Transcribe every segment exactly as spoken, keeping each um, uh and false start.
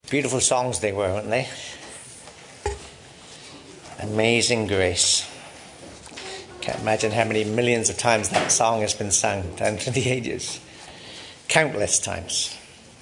Beautiful songs they were, weren't they? Amazing Grace. Can't imagine how many millions of times that song has been sung down through the ages. Countless times.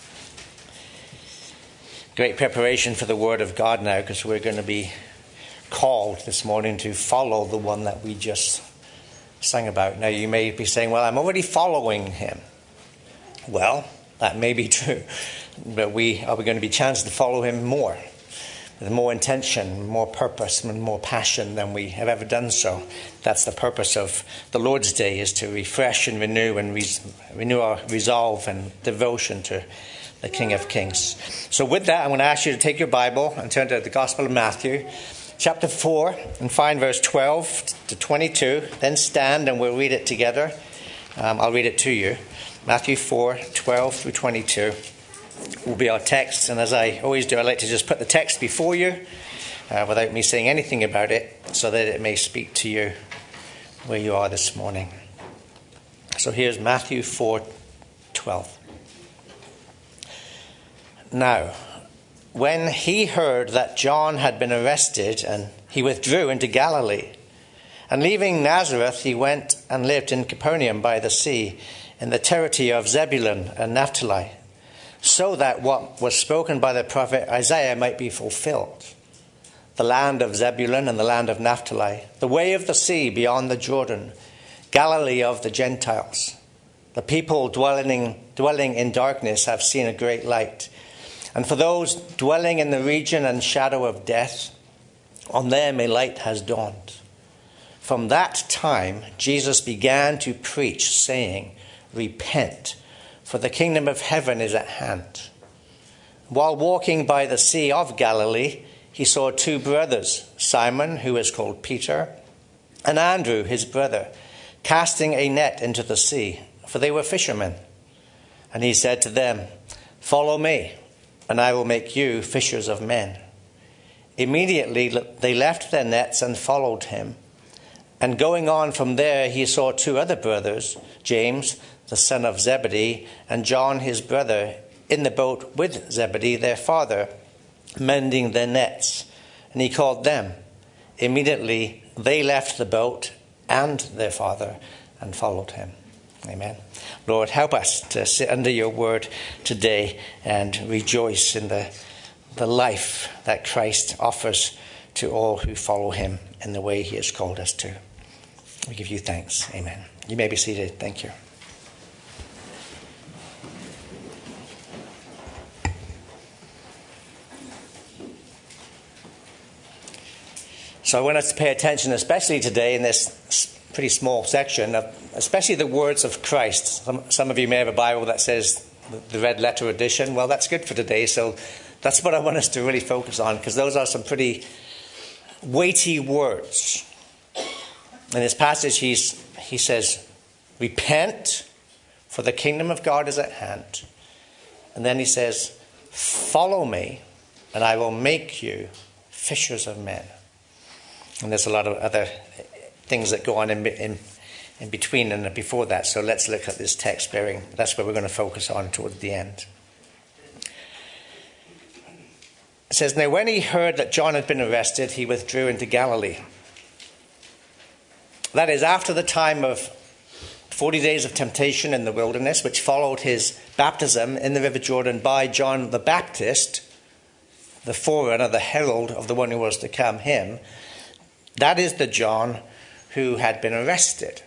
Great preparation for the Word of God now, because we're going to be called this morning to follow the one that we just sang about. Now you may be saying, well, I'm already following him. Well, that may be true. But we are we going to be challenged to follow him more, with more intention, more purpose, and more passion than we have ever done so. That's the purpose of the Lord's Day, is to refresh and renew and re- renew our resolve and devotion to the King of Kings. So with that, I'm going to ask you to take your Bible and turn to the Gospel of Matthew, chapter four, and find verse twelve to twenty-two. Then stand and we'll read it together. Um, I'll read it to you. Matthew four, twelve through twenty-two will be our text. And as I always do, I like to just put the text before you uh, without me saying anything about it, so that it may speak to you where you are this morning. So here's Matthew four, twelve. Now, when he heard that John had been arrested, and he withdrew into Galilee, and leaving Nazareth, he went and lived in Capernaum by the sea, in the territory of Zebulun and Naphtali, so that what was spoken by the prophet Isaiah might be fulfilled. The land of Zebulun and the land of Naphtali, the way of the sea beyond the Jordan, Galilee of the Gentiles. The people dwelling, dwelling in darkness have seen a great light. And for those dwelling in the region and shadow of death, on them a light has dawned. From that time, Jesus began to preach, saying, Repent, for the kingdom of heaven is at hand. While walking by the sea of Galilee, he saw two brothers, Simon, who is called Peter, and Andrew, his brother, casting a net into the sea, for they were fishermen. And he said to them, Follow me, and I will make you fishers of men. Immediately they left their nets and followed him. And going on from there, he saw two other brothers, James, the son of Zebedee, and John, his brother, in the boat with Zebedee, their father, mending their nets. And he called them. Immediately they left the boat and their father and followed him. Amen. Lord, help us to sit under your word today and rejoice in the, the life that Christ offers to all who follow him in the way he has called us to. We give you thanks. Amen. You may be seated. Thank you. So I want us to pay attention, especially today in this pretty small section, of especially the words of Christ. Some, some of you may have a Bible that says the red letter edition. Well, that's good for today. So that's what I want us to really focus on, because those are some pretty weighty words. In this passage, he's, he says, Repent, for the kingdom of God is at hand. And then he says, Follow me, and I will make you fishers of men. And there's a lot of other things that go on in, in, in between and before that. So let's look at this text bearing. That's where we're going to focus on towards the end. It says, Now when he heard that John had been arrested, he withdrew into Galilee. That is, after the time of forty days of temptation in the wilderness, which followed his baptism in the river Jordan by John the Baptist, the forerunner, the herald of the one who was to come, him. That is the John who had been arrested.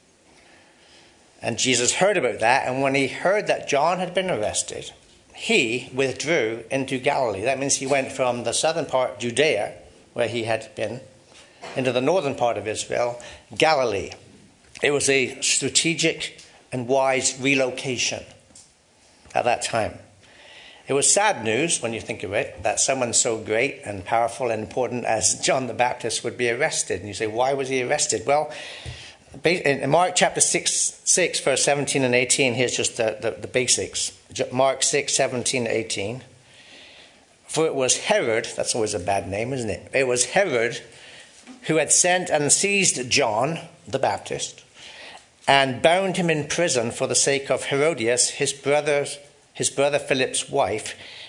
And Jesus heard about that, and when he heard that John had been arrested, he withdrew into Galilee. That means he went from the southern part, Judea, where he had been, into the northern part of Israel, Galilee. It was a strategic and wise relocation at that time. It was sad news, when you think of it, that someone so great and powerful and important as John the Baptist would be arrested. And you say, why was he arrested? Well, in Mark chapter six, six verse seventeen and eighteen, here's just the, the, the basics. Mark six, seventeen, eighteen. For it was Herod, that's always a bad name, isn't it? It was Herod who had sent and seized John the Baptist and bound him in prison for the sake of Herodias, his brother's his brother Philip's wife,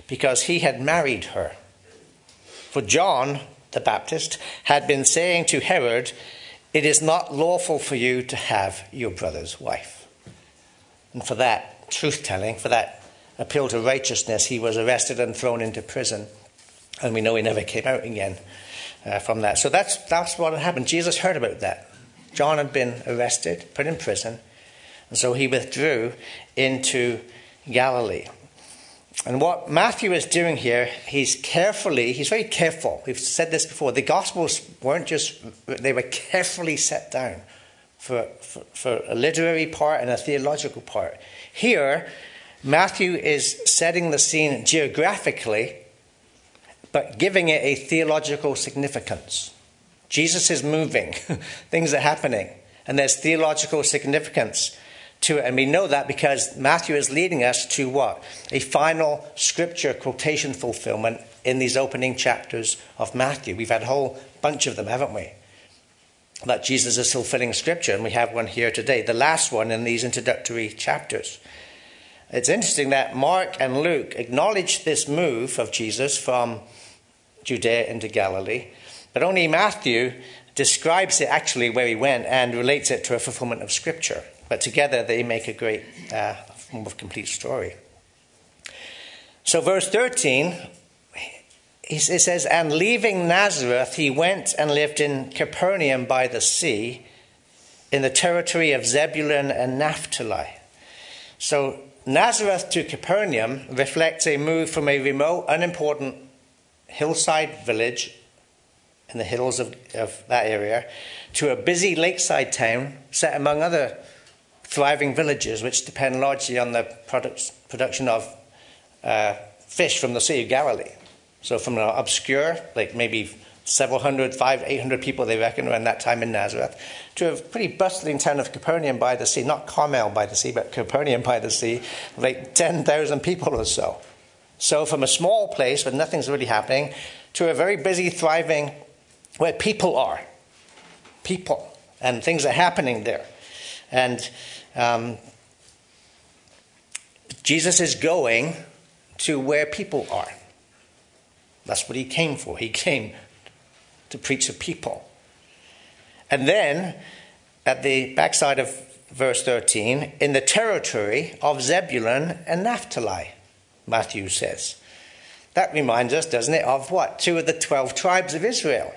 because he had married her. For John the Baptist had been saying to Herod, "It is not lawful for you to have your brother's wife." And for that truth-telling, for that appeal to righteousness, he was arrested and thrown into prison. And we know he never came out again uh, from that. So that's, that's what had happened. Jesus heard about that. John had been arrested, put in prison, and so he withdrew into Galilee. And what Matthew is doing here, he's carefully, he's very careful. We've said this before. The Gospels weren't just, they were carefully set down for, for, for a literary part and a theological part. Here, Matthew is setting the scene geographically, but giving it a theological significance. Jesus is moving. Things are happening. And there's theological significance to it. And we know that because Matthew is leading us to what? A final scripture quotation fulfillment in these opening chapters of Matthew. We've had a whole bunch of them, haven't we? That Jesus is fulfilling scripture. And we have one here today. The last one in these introductory chapters. It's interesting that Mark and Luke acknowledge this move of Jesus from Judea into Galilee, but only Matthew describes it actually where he went and relates it to a fulfillment of Scripture. But together they make a great, uh, more complete story. So verse thirteen, it says, "And leaving Nazareth, he went and lived in Capernaum by the sea, in the territory of Zebulun and Naphtali." So Nazareth to Capernaum reflects a move from a remote, unimportant hillside village in the hills of, of that area to a busy lakeside town set among other thriving villages which depend largely on the products, production of uh, fish from the Sea of Galilee. So from an obscure, like maybe several hundred, five, eight hundred people they reckon around that time in Nazareth, to a pretty bustling town of Capernaum by the sea, not Carmel by the sea, but Capernaum by the sea, like ten thousand people or so. So from a small place where nothing's really happening to a very busy, thriving, where people are. People. And things are happening there. And um, Jesus is going to where people are. That's what he came for. He came to preach to people. And then, at the backside of verse thirteen, in the territory of Zebulun and Naphtali, Matthew says. That reminds us, doesn't it, of what? Two of the twelve tribes of Israel.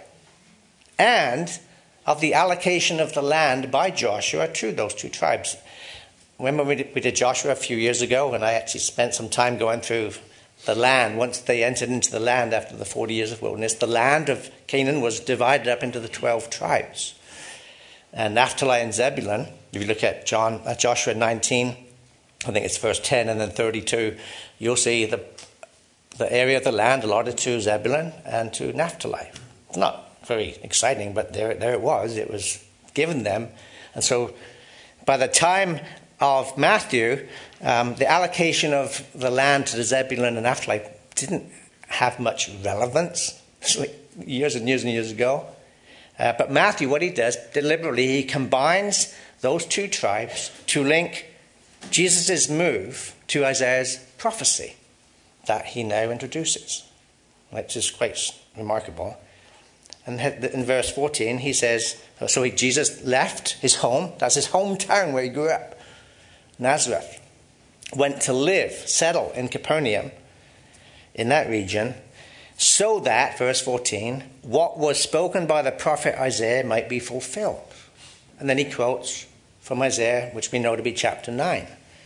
And of the allocation of the land by Joshua to those two tribes. Remember we did, we did Joshua a few years ago, and I actually spent some time going through the land. Once they entered into the land after the forty years of wilderness, the land of Canaan was divided up into the twelve tribes. And Naphtali and Zebulun, if you look at John, at Joshua nineteen, I think it's verse ten and then thirty-two, you'll see the the area of the land allotted to Zebulun and to Naphtali. It's not very exciting, but there, there it was. It was given them. And so by the time of Matthew, um, the allocation of the land to the Zebulun and Naphtali didn't have much relevance. It's like years and years and years ago. Uh, but Matthew, what he does, deliberately, he combines those two tribes to link Jesus' move to Isaiah's prophecy that he now introduces, which is quite remarkable. And in verse fourteen, he says, so he, Jesus left his home, that's his hometown where he grew up, Nazareth, went to live, settle in Capernaum, in that region, so that, verse fourteen, what was spoken by the prophet Isaiah might be fulfilled. And then he quotes from Isaiah, which we know to be chapter nine.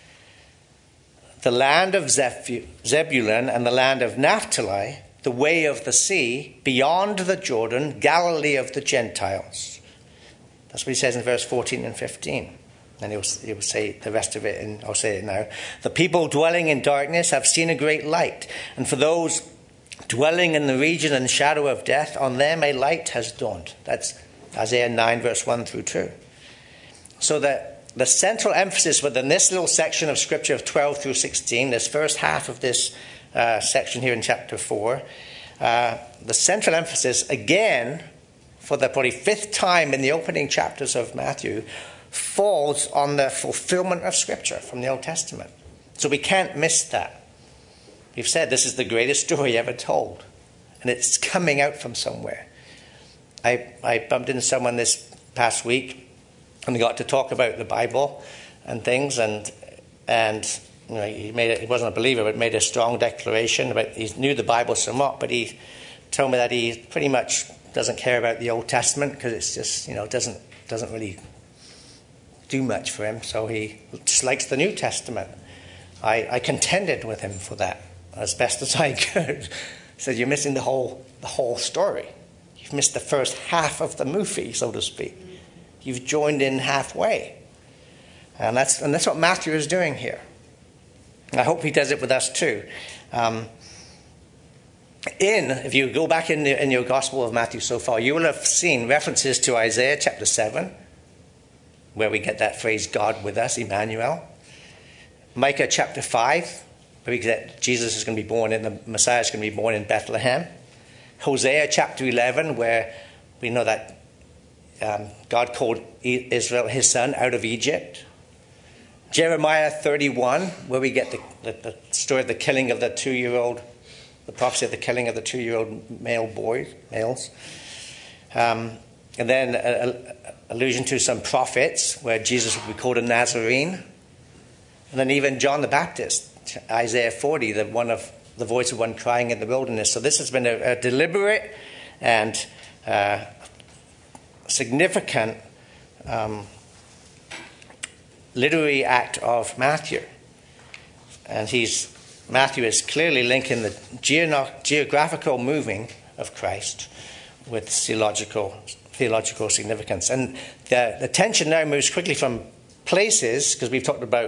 The land of Zebulun and the land of Naphtali, the way of the sea, beyond the Jordan, Galilee of the Gentiles. That's what he says in verse fourteen and fifteen. And he'll, he'll say the rest of it, and I'll say it now. The people dwelling in darkness have seen a great light. And for those dwelling in the region and shadow of death, on them a light has dawned. That's Isaiah nine, verse one through two. So that the central emphasis within this little section of Scripture of twelve through sixteen, this first half of this uh, section here in chapter four, uh, the central emphasis, again, for the probably fifth time in the opening chapters of Matthew, falls on the fulfillment of Scripture from the Old Testament. So we can't miss that. We've said this is the greatest story ever told. And it's coming out from somewhere. I, I bumped into someone this past week and we got to talk about the Bible and things. And, and you know, he, made it, he wasn't a believer, but made a strong declaration about, he knew the Bible somewhat, but he told me that he pretty much doesn't care about the Old Testament because it's just, you know, doesn't doesn't really do much for him. So he just likes the New Testament. I, I contended with him for that as best as I could. Said, you're missing the whole the whole story. You've missed the first half of the movie, so to speak. You've joined in halfway. And that's and that's what Matthew is doing here. I hope he does it with us too. Um, in, if you go back in, the, in your Gospel of Matthew so far, you will have seen references to Isaiah chapter seven, where we get that phrase, God with us, Emmanuel. Micah chapter five, where we get Jesus is going to be born in, the Messiah is going to be born in Bethlehem. Hosea chapter eleven, where we know that um, God called Israel his son out of Egypt. Jeremiah thirty-one, where we get the, the, the story of the killing of the two-year-old, the prophecy of the killing of the two-year-old male boys, males. Um, and then an allusion to some prophets, where Jesus would be called a Nazarene. And then even John the Baptist, Isaiah forty, the one of the voice of one crying in the wilderness. So this has been a, a deliberate and uh, significant um, literary act of Matthew. And he's Matthew is clearly linking the geo- geographical moving of Christ with theological theological significance. And the, the tension now moves quickly from places, because we've talked about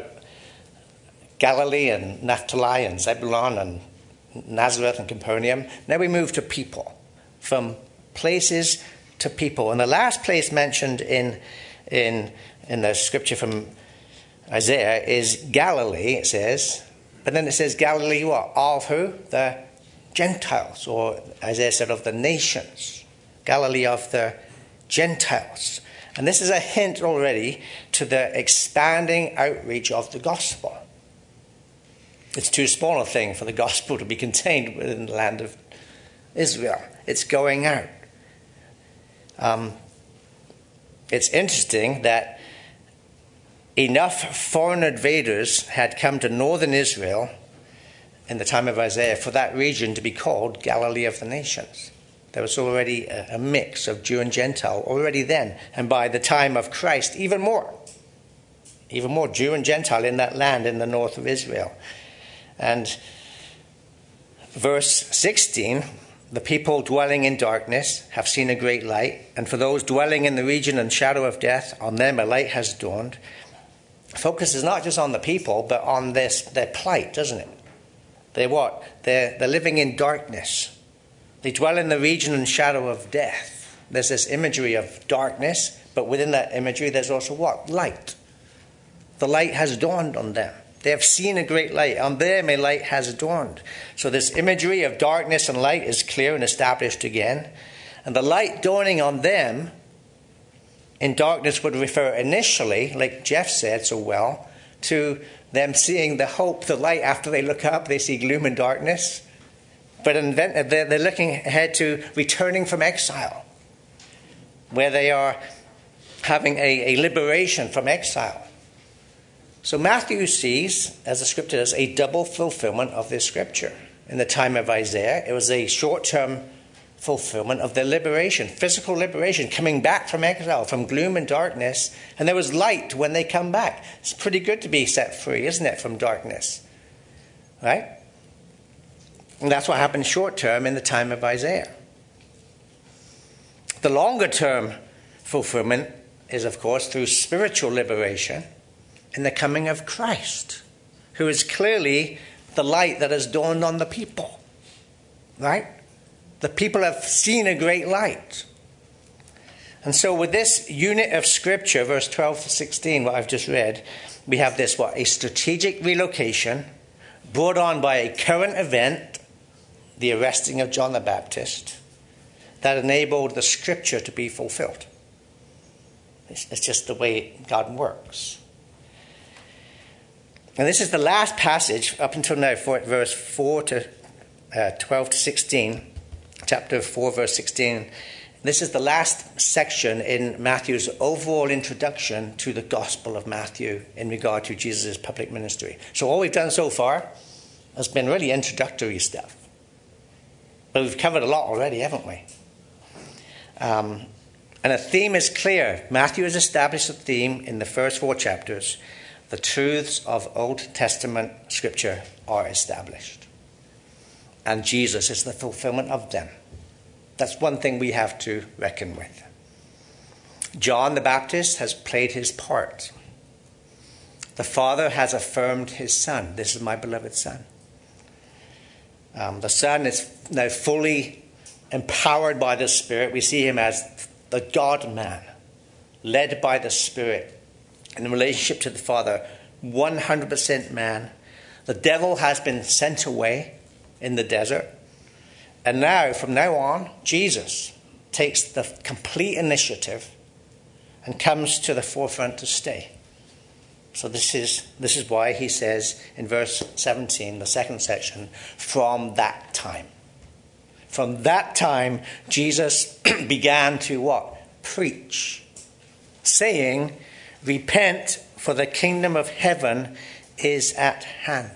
Galilee and Naphtali and Zebulun and Nazareth and Capernaum. Now we move to people, from places to people. And the last place mentioned in in in the scripture from Isaiah is Galilee, it says. But then it says Galilee what? Of who? The Gentiles, or Isaiah said of the nations. Galilee of the Gentiles. And this is a hint already to the expanding outreach of the gospel. It's too small a thing for the gospel to be contained within the land of Israel. It's going out. Um, it's interesting that enough foreign invaders had come to northern Israel in the time of Isaiah for that region to be called Galilee of the nations. There was already a, a mix of Jew and Gentile already then. And by the time of Christ, even more. Even more Jew and Gentile in that land in the north of Israel. And verse sixteen, the people dwelling in darkness have seen a great light. And for those dwelling in the region and shadow of death, on them a light has dawned. Focus is not just on the people, but on this their plight, doesn't it? They're what? They're, they're living in darkness. They dwell in the region and shadow of death. There's this imagery of darkness, but within that imagery there's also what? Light. The light has dawned on them. They have seen a great light. On them a light has dawned. So this imagery of darkness and light is clear and established again. And the light dawning on them in darkness would refer initially, like Jeff said so well, to them seeing the hope, the light. After they look up, they see gloom and darkness. But they're looking ahead to returning from exile, where they are having a, a liberation from exile. So Matthew sees, as the scripture does, a double fulfillment of this scripture. In the time of Isaiah, it was a short-term fulfillment of their liberation, physical liberation, coming back from exile, from gloom and darkness. And there was light when they come back. It's pretty good to be set free, isn't it, from darkness? Right? And that's what happened short-term in the time of Isaiah. The longer-term fulfillment is, of course, through spiritual liberation in the coming of Christ, who is clearly the light that has dawned on the people. Right? The people have seen a great light. And so with this unit of scripture, verse twelve to sixteen, what I've just read, we have this, what? A strategic relocation brought on by a current event, the arresting of John the Baptist, that enabled the scripture to be fulfilled. It's, it's just the way God works. And this is the last passage up until now, for verse four to uh, twelve to sixteen, chapter four, verse sixteen. This is the last section in Matthew's overall introduction to the Gospel of Matthew in regard to Jesus' public ministry. So all we've done so far has been really introductory stuff. But we've covered a lot already, haven't we? Um, and a theme is clear. Matthew has established a theme in the first four chapters. The truths of Old Testament Scripture are established. And Jesus is the fulfillment of them. That's one thing we have to reckon with. John the Baptist has played his part. The Father has affirmed his Son. This is my beloved Son. Um, the Son is now fully empowered by the Spirit. We see him as the God-man, led by the Spirit in relationship to the Father, one hundred percent man. The devil has been sent away in the desert. And now, from now on, Jesus takes the complete initiative and comes to the forefront to stay. So this is this is why he says in verse seventeen, the second section, from that time. From that time, Jesus began to what? Preach, saying, repent, for the kingdom of heaven is at hand.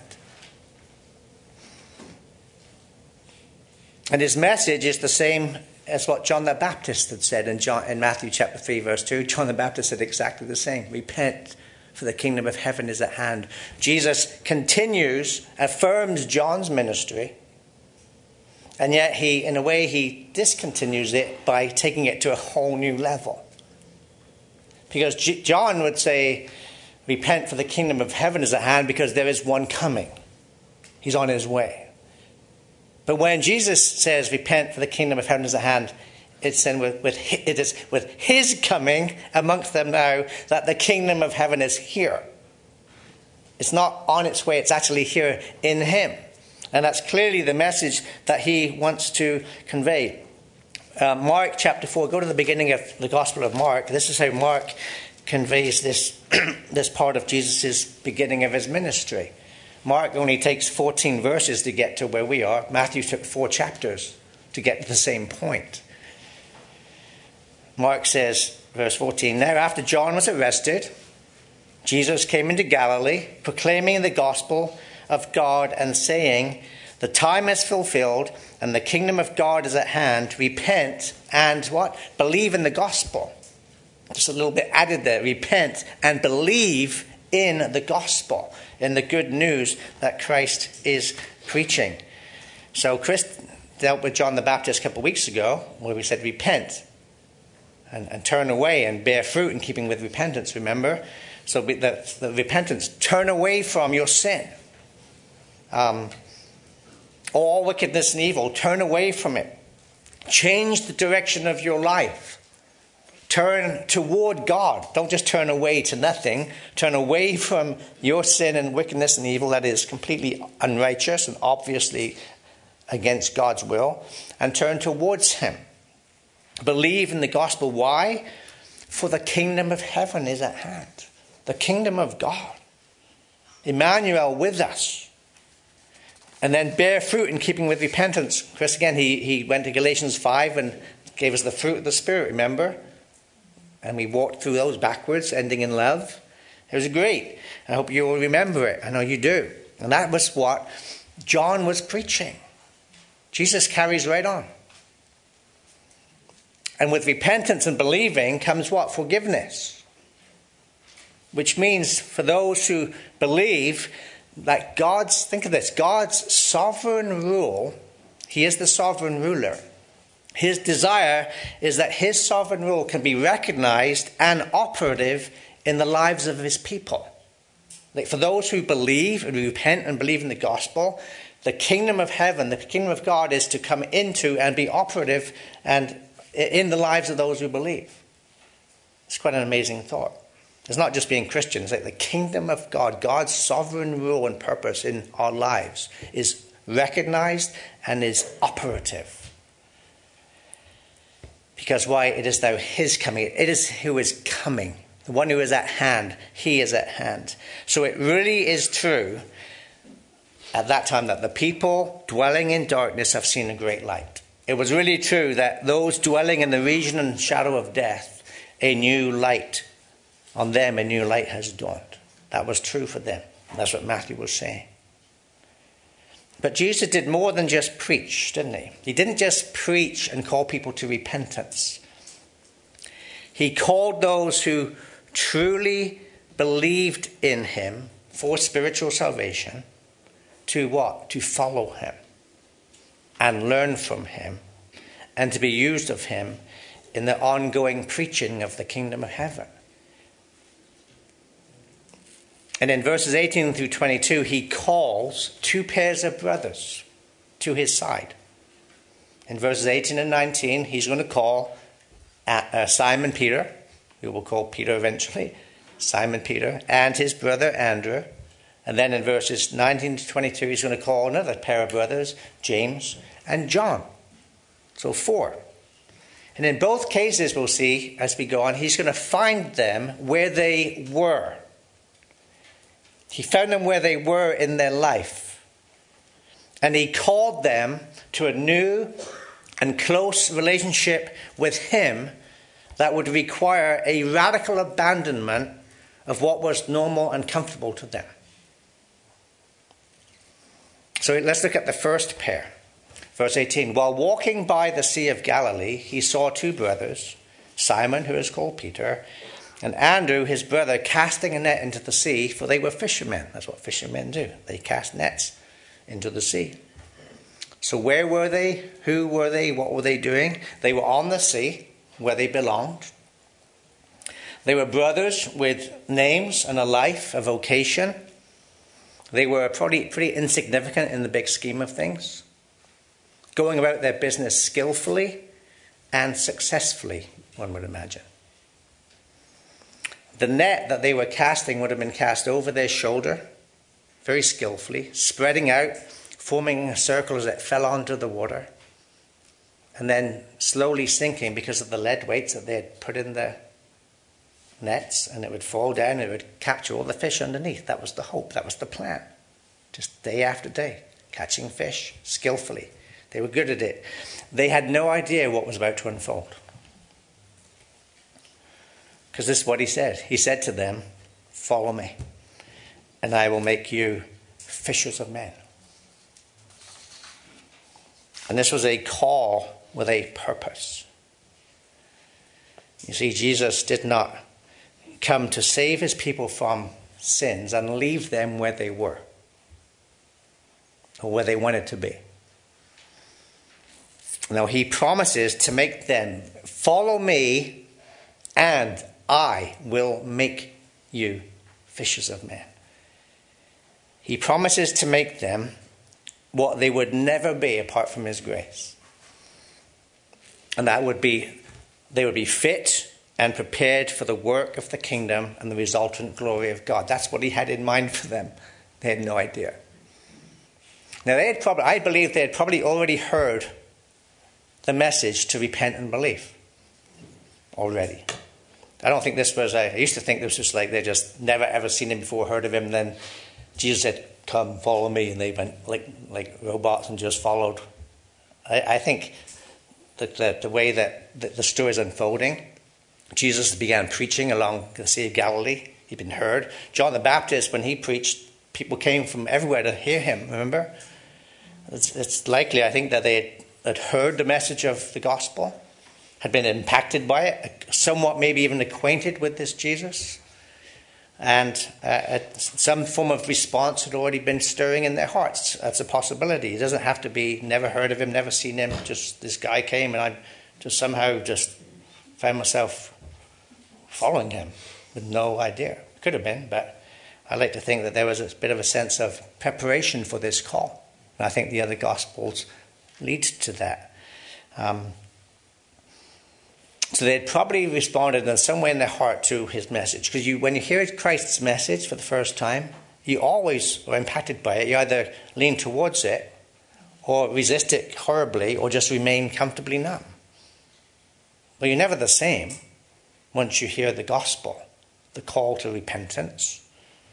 And his message is the same as what John the Baptist had said in, John, in Matthew chapter three, verse two. John the Baptist said exactly the same. Repent, for the kingdom of heaven is at hand. Jesus continues, affirms John's ministry, and yet he, in a way, he discontinues it by taking it to a whole new level. Because G- John would say, repent, for the kingdom of heaven is at hand, because there is one coming. He's on his way. But when Jesus says, repent, for the kingdom of heaven is at hand, it's then with, with, it is with his coming amongst them now that the kingdom of heaven is here. It's not on its way, it's actually here in him. And that's clearly the message that he wants to convey. Uh, Mark chapter four, go to the beginning of the Gospel of Mark. This is how Mark conveys this, this part of Jesus' beginning of his ministry. Mark only takes fourteen verses to get to where we are. Matthew took four chapters to get to the same point. Mark says, verse fourteen, now after John was arrested, Jesus came into Galilee, proclaiming the gospel of God and saying, the time is fulfilled and the kingdom of God is at hand. Repent and what? Believe in the gospel. Just a little bit added there. Repent and believe in the gospel, in the good news that Christ is preaching. So Chris dealt with John the Baptist a couple of weeks ago, where we said repent and, and turn away and bear fruit in keeping with repentance, remember? So the, the repentance, turn away from your sin. Um, all wickedness and evil, turn away from it. Change the direction of your life. Turn toward God. Don't just turn away to nothing. Turn away from your sin and wickedness and evil that is completely unrighteous and obviously against God's will. And turn towards him. Believe in the gospel. Why? For the kingdom of heaven is at hand. The kingdom of God. Emmanuel with us. And then bear fruit in keeping with repentance. Chris, again, he, he went to Galatians five and gave us the fruit of the Spirit, remember? And we walked through those backwards, ending in love. It was great. I hope you will remember it. I know you do. And that was what John was preaching. Jesus carries right on. And with repentance and believing comes what? Forgiveness. Which means for those who believe that God's, think of this, God's sovereign rule, he is the sovereign ruler. His desire is that his sovereign rule can be recognized and operative in the lives of his people. Like for those who believe and repent and believe in the gospel, the kingdom of heaven, the kingdom of God is to come into and be operative and in the lives of those who believe. It's quite an amazing thought. It's not just being Christian. It's like the kingdom of God, God's sovereign rule and purpose in our lives is recognized and is operative. Because why? It is now his coming. It is who is coming. The one who is at hand, he is at hand. So it really is true at that time that the people dwelling in darkness have seen a great light. It was really true that those dwelling in the region and shadow of death, a new light on them, a new light has dawned. That was true for them. That's what Matthew was saying. But Jesus did more than just preach, didn't he? He didn't just preach and call people to repentance. He called those who truly believed in him for spiritual salvation to what? To follow him and learn from him and to be used of him in the ongoing preaching of the kingdom of heaven. And in verses eighteen through twenty-two, he calls two pairs of brothers to his side. In verses eighteen and nineteen, he's going to call uh, Simon Peter, who we'll call Peter eventually, Simon Peter, and his brother Andrew. And then in verses nineteen to twenty-two, he's going to call another pair of brothers, James and John. So four. And in both cases, we'll see as we go on, he's going to find them where they were. He found them where they were in their life. And he called them to a new and close relationship with him that would require a radical abandonment of what was normal and comfortable to them. So let's look at the first pair. Verse eighteen, while walking by the Sea of Galilee, he saw two brothers, Simon, who is called Peter, and Andrew, his brother, casting a net into the sea, for they were fishermen. That's what fishermen do. They cast nets into the sea. So where were they? Who were they? What were they doing? They were on the sea, where they belonged. They were brothers with names and a life, a vocation. They were probably pretty insignificant in the big scheme of things, going about their business skillfully and successfully, one would imagine. The net that they were casting would have been cast over their shoulder, very skillfully, spreading out, forming a circle as it fell onto the water, and then slowly sinking because of the lead weights that they had put in the nets, and it would fall down and it would capture all the fish underneath. That was the hope. That was the plan. Just day after day, catching fish skillfully. They were good at it. They had no idea what was about to unfold. Because this is what he said. He said to them, follow me, and I will make you fishers of men. And this was a call with a purpose. You see, Jesus did not come to save his people from sins and leave them where they were, or where they wanted to be. Now, he promises to make them follow me, and I will make you fishers of men. He promises to make them what they would never be apart from his grace. And that would be, they would be fit and prepared for the work of the kingdom and the resultant glory of God. That's what he had in mind for them. They had no idea. Now, they had probably, I believe they had probably already heard the message to repent and believe already. I don't think this was, a, I used to think this was like they just never ever seen him before, heard of him, and then Jesus said, come, follow me, and they went like like robots and just followed. I, I think that the, the way that the, the story is unfolding, Jesus began preaching along the Sea of Galilee. He'd been heard. John the Baptist, when he preached, people came from everywhere to hear him, remember? It's, it's likely, I think, that they had, had heard the message of the gospel, had been impacted by it, somewhat maybe even acquainted with this Jesus. And uh, some form of response had already been stirring in their hearts. That's a possibility. It doesn't have to be never heard of him, never seen him. Just this guy came and I just somehow just found myself following him with no idea. Could have been, but I like to think that there was a bit of a sense of preparation for this call. And I think the other Gospels lead to that. Um, So they had probably responded in some way in their heart to his message. Because you, when you hear Christ's message for the first time, you always are impacted by it. You either lean towards it, or resist it horribly, or just remain comfortably numb. But you're never the same once you hear the gospel. the call to repentance.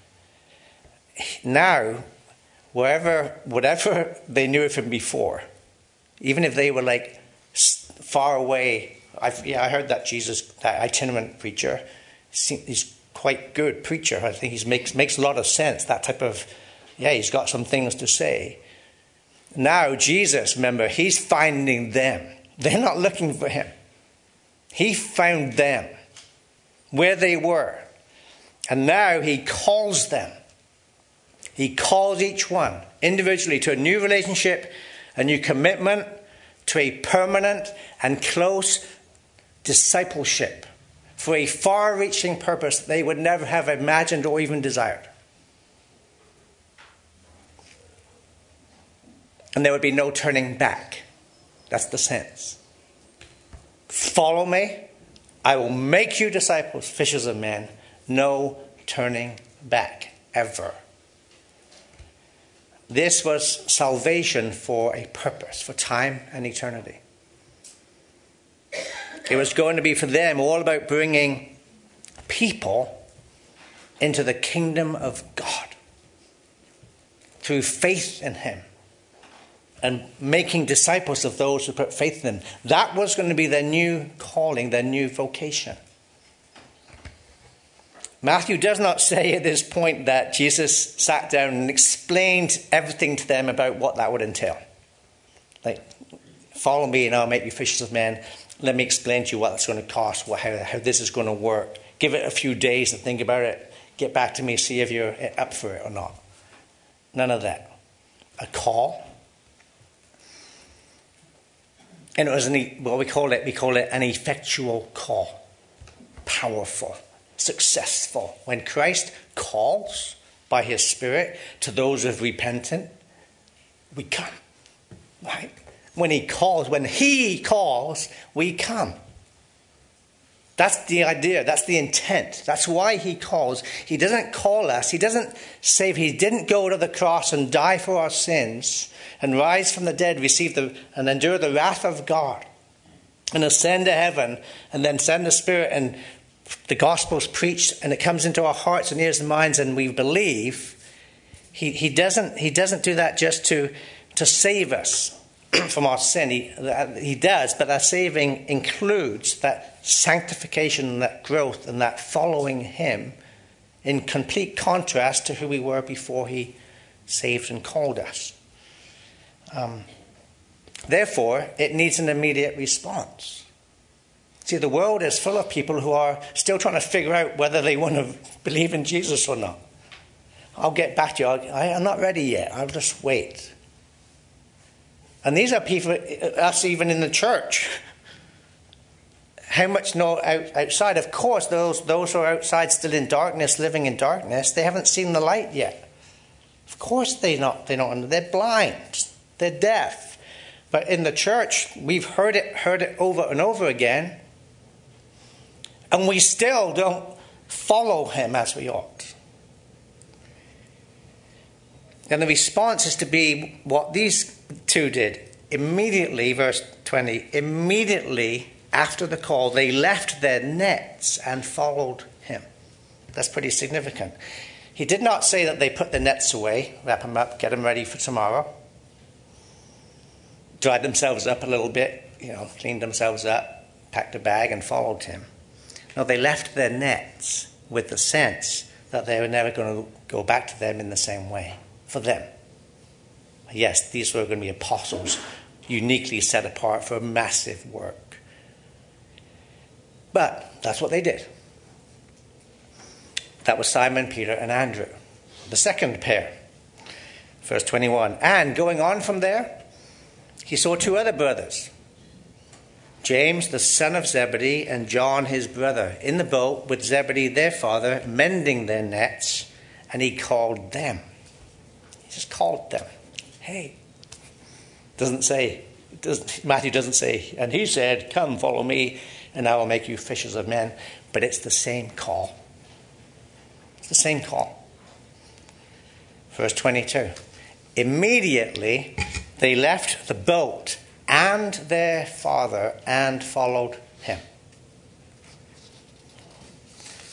Now, wherever, whatever they knew of him before, even if they were like far away, I've, yeah, I heard that Jesus, that itinerant preacher, he's quite good preacher. I think he makes makes a lot of sense. That type of, yeah, he's got some things to say. Now Jesus, remember, he's finding them. They're not looking for him. He found them where they were. And now he calls them. He calls each one individually to a new relationship, a new commitment, to a permanent and close discipleship for a far-reaching purpose they would never have imagined or even desired. And there would be no turning back. That's the sense. Follow me. I will make you disciples, fishers of men. No turning back, ever. This was salvation for a purpose, for time and eternity. It was going to be for them all about bringing people into the kingdom of God through faith in him and making disciples of those who put faith in him. That was going to be their new calling, their new vocation. Matthew does not say at this point that Jesus sat down and explained everything to them about what that would entail. Like, follow me and I'll make you fishers of men. Let me explain to you what it's going to cost, how, how this is going to work. Give it a few days to think about it. Get back to me, see if you're up for it or not. None of that. A call. And it was an, what we call it, we call it an effectual call. Powerful. Successful. When Christ calls by his Spirit to those who have repentant, we come. Right? When he calls, when he calls, we come. That's the idea. That's the intent. That's why he calls. He doesn't call us. He doesn't save. He didn't go to the cross and die for our sins and rise from the dead, receive the, and endure the wrath of God and ascend to heaven and then send the Spirit and the gospel's preached and it comes into our hearts and ears and minds and we believe. He, he doesn't, he doesn't do that just to, to save us from our sin. He, he does, but that saving includes that sanctification, that growth, and that following him in complete contrast to who we were before he saved and called us. Um, therefore, it needs an immediate response. See, the world is full of people who are still trying to figure out whether they want to believe in Jesus or not. I'll get back to you. I'll, I'm not ready yet. I'll just wait. And these are people, us even in the church. How much know out, outside? Of course, those, those who are outside still in darkness, living in darkness, they haven't seen the light yet. Of course they're not, they're not, they're blind, they're deaf. But in the church, we've heard it, heard it over and over again. And we still don't follow him as we ought. And the response is to be what these two did. Immediately, verse twenty, immediately after the call, they left their nets and followed him. That's pretty significant. He did not say that they put the nets away, wrap them up, get them ready for tomorrow, dried themselves up a little bit, you know, cleaned themselves up, packed a bag and followed him. No, they left their nets with the sense that they were never going to go back to them in the same way. For them. Yes, these were going to be apostles, uniquely set apart for massive work. But that's what they did. That was Simon, Peter, and Andrew. The second pair. Verse twenty-one. And going on from there, he saw two other brothers. James, the son of Zebedee, and John, his brother, in the boat with Zebedee, their father, mending their nets, and he called them. He just called them. Hey. Doesn't say, doesn't, Matthew doesn't say, and he said, come, follow me, and I will make you fishers of men. But it's the same call. It's the same call. Verse twenty-two. Immediately they left the boat and their father and followed him.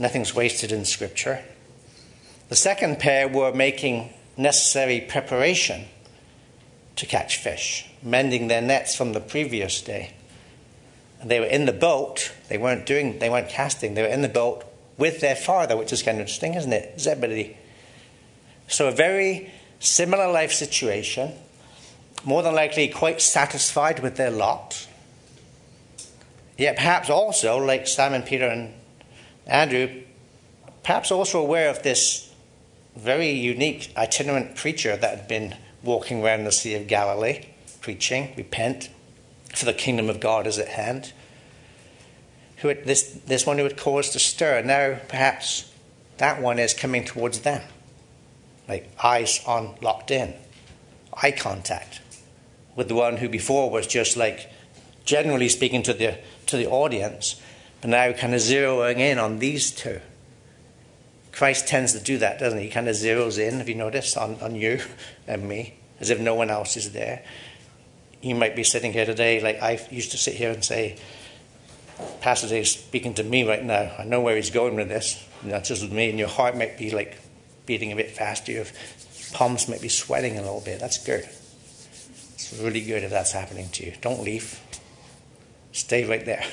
nothing's wasted in Scripture. The second pair were making necessary preparation to catch fish, mending their nets from the previous day. And they were in the boat. They weren't doing, they weren't casting. They were in the boat with their father, which is kind of interesting, isn't it? Zebedee. So a very similar life situation, more than likely quite satisfied with their lot. Yet perhaps also, like Simon, Peter, and Andrew, perhaps also aware of this very unique itinerant preacher that had been walking around the Sea of Galilee, preaching, repent, for the kingdom of God is at hand. Who had, this, this one who had caused a stir. Now perhaps that one is coming towards them. Like eyes on, locked in. Eye contact with the one who before was just like generally speaking to the to the audience, but now kind of zeroing in on these two. Christ tends to do that, doesn't he? He kind of zeroes in, have you noticed, on, on you and me, as if no one else is there. You might be sitting here today, like I used to sit here and say, Pastor Dave's speaking to me right now. I know where he's going with this. Not just with me, and your heart might be like beating a bit faster. Your palms might be sweating a little bit. That's good. It's really good if that's happening to you. Don't leave. Stay right there.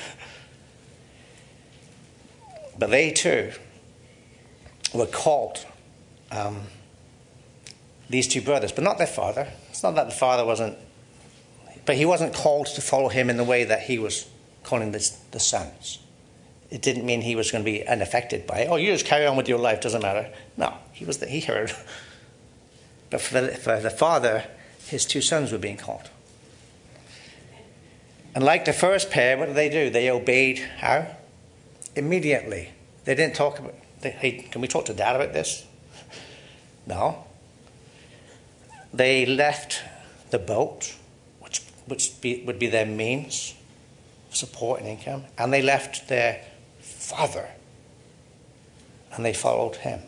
But they too were called, um, these two brothers, but not their father. It's not that the father wasn't, but he wasn't called to follow him in the way that he was calling the, the sons. It didn't mean he was going to be unaffected by it. Oh, you just carry on with your life, doesn't matter. No, he was the, he heard. But for the, for the father, his two sons were being called. And like the first pair, what did they do? They obeyed how? Immediately. They didn't talk about, they, hey, can we talk to Dad about this? No. They left the boat, which, which be, would be their means of support and income, and they left their father, and they followed him.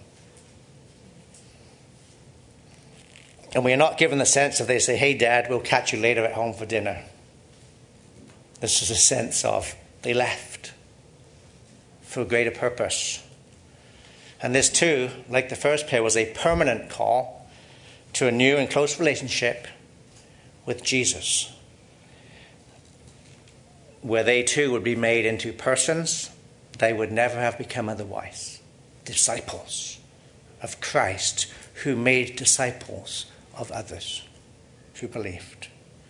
And we are not given the sense of they say, hey, Dad, we'll catch you later at home for dinner. This is a sense of they left for a greater purpose. And this too, like the first pair, was a permanent call to a new and close relationship with Jesus, where they too would be made into persons they would never have become otherwise. Disciples of Christ who made disciples of others who believed.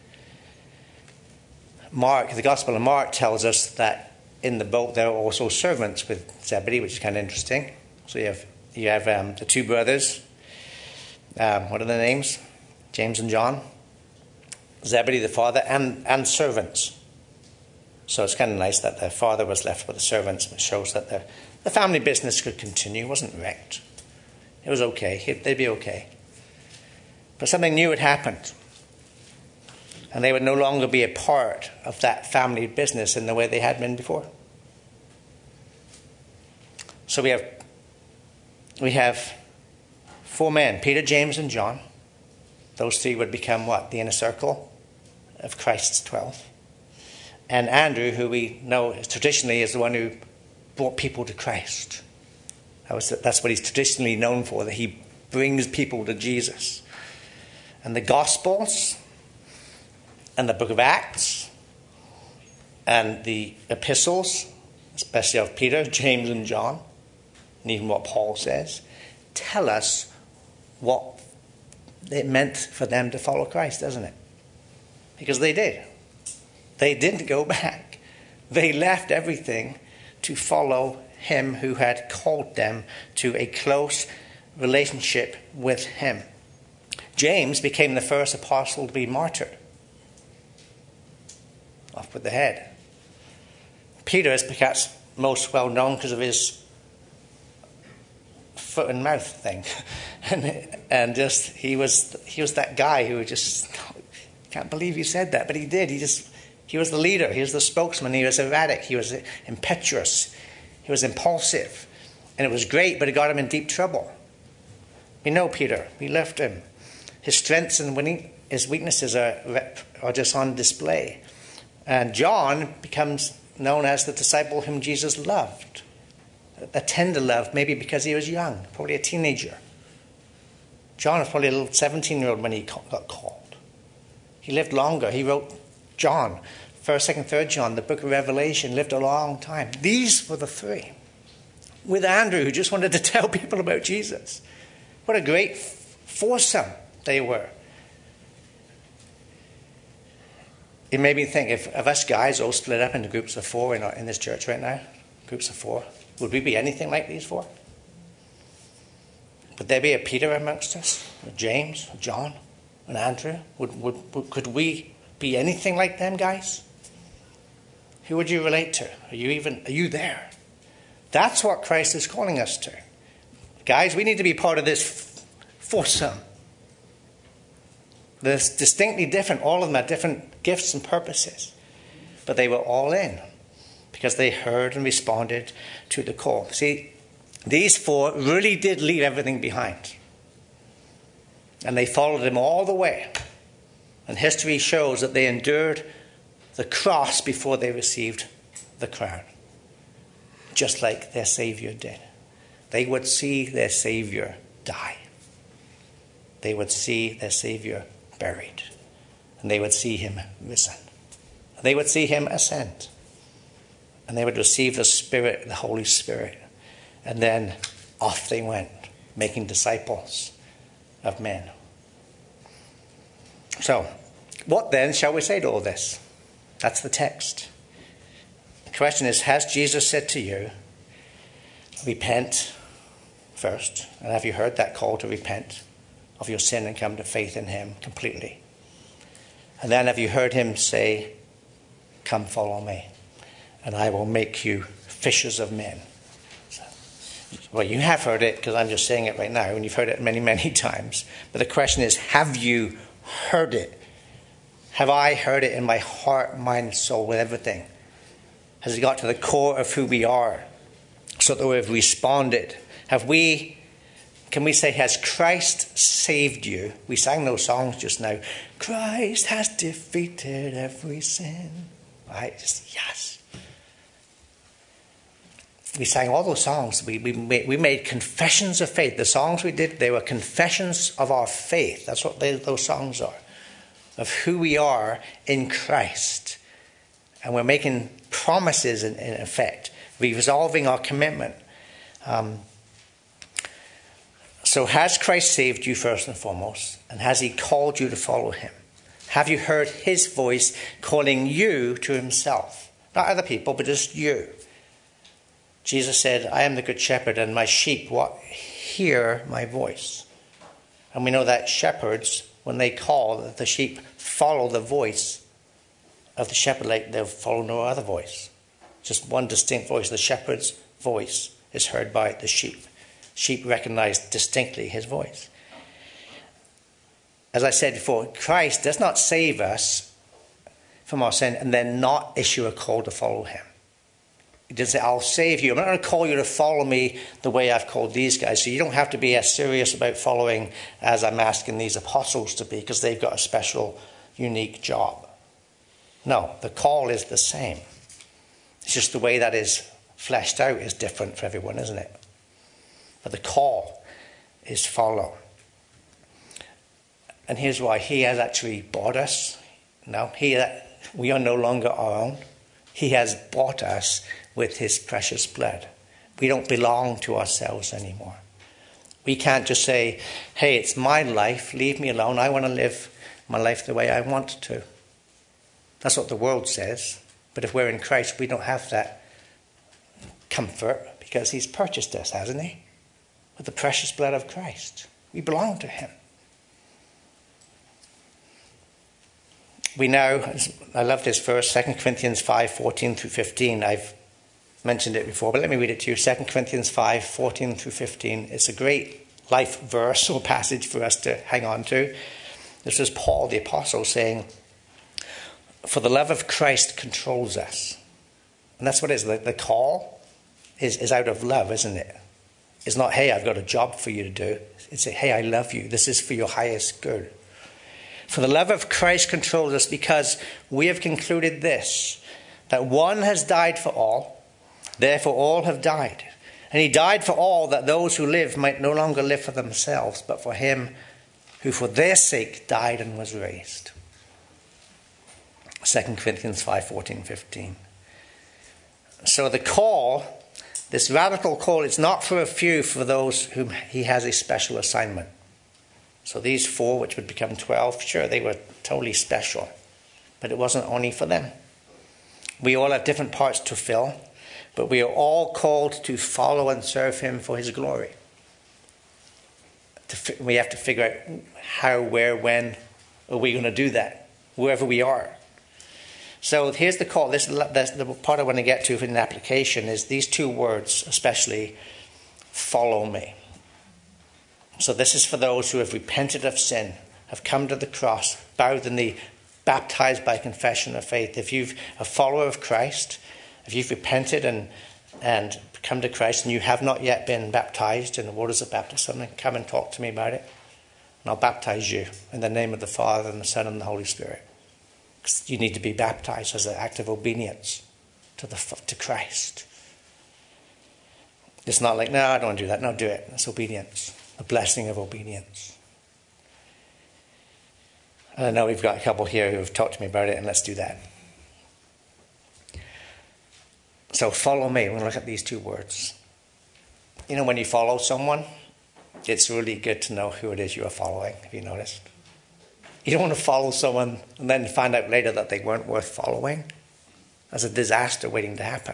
Mark, the Gospel of Mark tells us that in the boat there are also servants with Zebedee, which is kind of interesting. So you have you have um, the two brothers. Um, what are their names? James and John. Zebedee, the father, and, and servants. So it's kind of nice that their father was left with the servants, which shows that the, the family business could continue. It wasn't wrecked. It was okay. They'd be okay. But something new had happened. And they would no longer be a part of that family business in the way they had been before. So we have we have four men, Peter, James, and John. Those three would become what? The inner circle of Christ's twelve. And Andrew, who we know traditionally is the one who brought people to Christ. That was, that's what he's traditionally known for, that he brings people to Jesus. And the Gospels and the book of Acts and the epistles, especially of Peter, James, and John, and even what Paul says, tell us what it meant for them to follow Christ, doesn't it? Because they did. They didn't go back. They left everything to follow him who had called them to a close relationship with him. James became the first apostle to be martyred. Off with the head. Peter is perhaps most well known because of his foot and mouth thing. and, and just, he was he was that guy who just, can't believe he said that, but he did. He just, he was the leader. He was the spokesman. He was erratic. He was impetuous. He was impulsive. And it was great, but it got him in deep trouble. We know Peter. We left him. His strengths and winning, his weaknesses are, are just on display. And John becomes known as the disciple whom Jesus loved. a tender love, maybe because he was young, probably a teenager. John was probably a little seventeen-year-old when he got called. He lived longer. He wrote John, first, second, third John, the book of Revelation, lived a long time. These were the three. With Andrew, who just wanted to tell people about Jesus. What a great foursome they were. It made me think, if, if us guys all split up into groups of four in, our, in this church right now, groups of four, would we be anything like these four? Would there be a Peter amongst us? Or James? Or John? And Andrew? Would, would, would, could we be anything like them guys? Who would you relate to? Are you even, are you there? That's what Christ is calling us to. Guys, we need to be part of this foursome. They're distinctly different. All of them had different gifts and purposes. But they were all in because they heard and responded to the call. See, these four really did leave everything behind. And they followed him all the way. And history shows that they endured the cross before they received the crown. Just like their Savior did. They would see their Savior die. They would see their Savior buried. And they would see him risen. They would see him ascend. And they would receive the Spirit, the Holy Spirit. And then off they went, making disciples of men. So, what then shall we say to all this? That's the text. The question is, has Jesus said to you, repent first? And have you heard that call to repent of your sin and come to faith in him completely? And then have you heard him say, come follow me, and I will make you fishers of men? Well, you have heard it because I'm just saying it right now, and you've heard it many, many times. But the question is, have you heard it? Have I heard it in my heart, mind, soul, with everything? Has it got to the core of who we are so that we've responded? Have we, can we say, has Christ saved you? We sang those songs just now. Christ has defeated every sin. Right? Just, yes. We sang all those songs. We, we, made, we made confessions of faith. The songs we did, they were confessions of our faith. That's what they, those songs are. Of who we are in Christ. And we're making promises in, in effect. Resolving our commitment. Um, so has Christ saved you first and foremost? And has he called you to follow him? Have you heard his voice calling you to himself? Not other people, but just you. Jesus said, I am the good shepherd, and my sheep what hear my voice. And we know that shepherds, when they call, the sheep follow the voice of the shepherd like they'll follow no other voice. Just one distinct voice. The shepherd's voice is heard by the sheep. Sheep recognize distinctly his voice. As I said before, Christ does not save us from our sin and then not issue a call to follow him. He did say, I'll save you. I'm not going to call you to follow me the way I've called these guys. So you don't have to be as serious about following as I'm asking these apostles to be, because they've got a special, unique job. No, the call is the same. It's just the way that is fleshed out is different for everyone, isn't it? But the call is follow. And here's why. He has actually bought us. No, he, we are no longer our own. He has bought us with his precious blood. We don't belong to ourselves anymore. We can't just say, hey, it's my life, leave me alone. I want to live my life the way I want to. That's what the world says. But if we're in Christ, we don't have that comfort because he's purchased us, hasn't he? With the precious blood of Christ. We belong to him. We now, I love this verse, Second Corinthians five, fourteen through fifteen. I've mentioned it before, but let me read it to you. Second Corinthians five, fourteen through fifteen. It's a great life verse or passage for us to hang on to. This is Paul the Apostle saying, for the love of Christ controls us. And that's what it is. The, the call is, is out of love, isn't it? It's not, hey, I've got a job for you to do. It's, hey, I love you. This is for your highest good. For the love of Christ controls us because we have concluded this, that one has died for all, therefore all have died. And he died for all, that those who live might no longer live for themselves, but for him who for their sake died and was raised. Second Corinthians five, fourteen, fifteen. So the call, this radical call, is not for a few, for those whom he has a special assignment. So these four, which would become twelve, sure, they were totally special. But it wasn't only for them. We all have different parts to fill, but we are all called to follow and serve him for his glory. We have to figure out how, where, when are we going to do that, wherever we are. So here's the call. This, this the part I want to get to in the application is these two words, especially, follow me. So this is for those who have repented of sin, have come to the cross, bowed the knee, baptized by confession of faith. If you're a follower of Christ, if you've repented and and come to Christ and you have not yet been baptized in the waters of baptism, then come and talk to me about it. And I'll baptize you in the name of the Father and the Son and the Holy Spirit. Because you need to be baptized as an act of obedience to the to Christ. It's not like, no, I don't want to do that. No, do it. It's obedience. The blessing of obedience. And I know we've got a couple here who have talked to me about it, and let's do that. So follow me. We're going to look at these two words. You know, when you follow someone, it's really good to know who it is you are following. Have you noticed? You don't want to follow someone and then find out later that they weren't worth following. There's a disaster waiting to happen.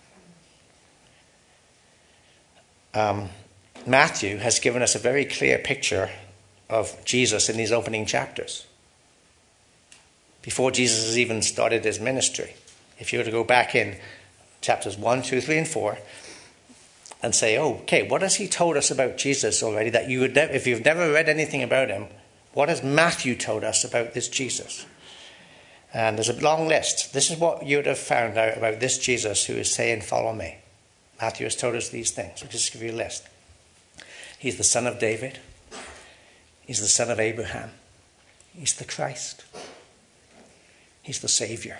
Um, Matthew has given us a very clear picture of Jesus in these opening chapters. Before Jesus has even started his ministry. If you were to go back in chapters one, two, three, and four and say, oh, okay, what has he told us about Jesus already that you would ne- if you've never read anything about him, what has Matthew told us about this Jesus? And there's a long list. This is what you would have found out about this Jesus who is saying, follow me. Matthew has told us these things. I'll just give you a list. He's the son of David. He's the son of Abraham. He's the Christ. He's the Savior.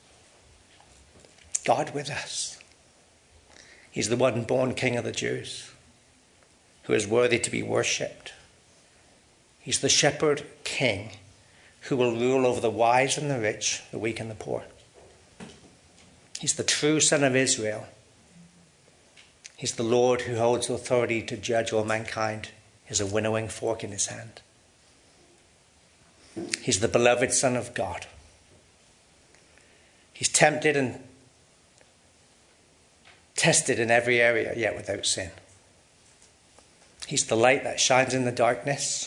God with us. He's the one born King of the Jews who is worthy to be worshipped. He's the shepherd king who will rule over the wise and the rich, the weak and the poor. He's the true Son of Israel. He's the Lord who holds authority to judge all mankind. He has a winnowing fork in his hand. He's the beloved Son of God. He's tempted and tested in every area, yet without sin. He's the light that shines in the darkness,